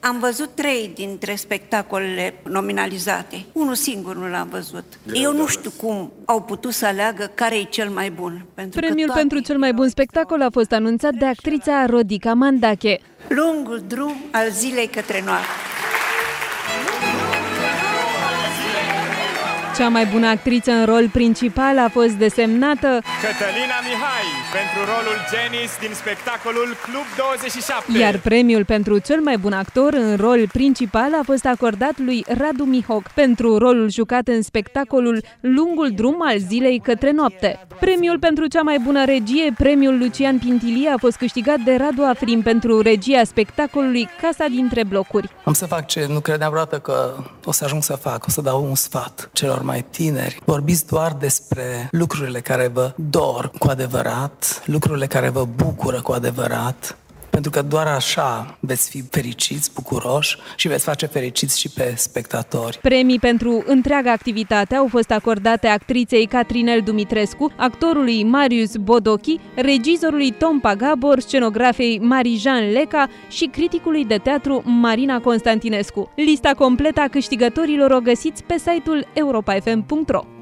Am văzut 3 dintre spectacolele nominalizate. Unul singur nu l-am văzut. Eu nu știu cum au putut să aleagă care e cel mai bun. Premiul pentru cel mai bun spectacol a fost anunțat de actrița Rodica Mandache. Lungul drum al zilei către noapte. Cea mai bună actriță în rol principal a fost desemnată Cătălina Mihai pentru rolul Janice din spectacolul Club 27. Iar premiul pentru cel mai bun actor în rol principal a fost acordat lui Radu Mihoc pentru rolul jucat în spectacolul Lungul drum al zilei către noapte. Premiul pentru cea mai bună regie, premiul Lucian Pintilie, a fost câștigat de Radu Afrim pentru regia spectacolului Casa dintre blocuri. Am să fac ce nu credeam vreodată că o să ajung să fac, o să dau un sfat celor mai tineri. Vorbiți doar despre lucrurile care vă dor cu adevărat, lucrurile care vă bucură cu adevărat, pentru că doar așa veți fi fericiți, bucuroși și veți face fericiți și pe spectatori. Premii pentru întreaga activitate au fost acordate actriței Catrinel Dumitrescu, actorului Marius Bodochi, regizorului Tom Pagabor, scenografei Marie-Jean Leca și criticului de teatru Marina Constantinescu. Lista completă a câștigătorilor o găsiți pe site-ul europafm.ro.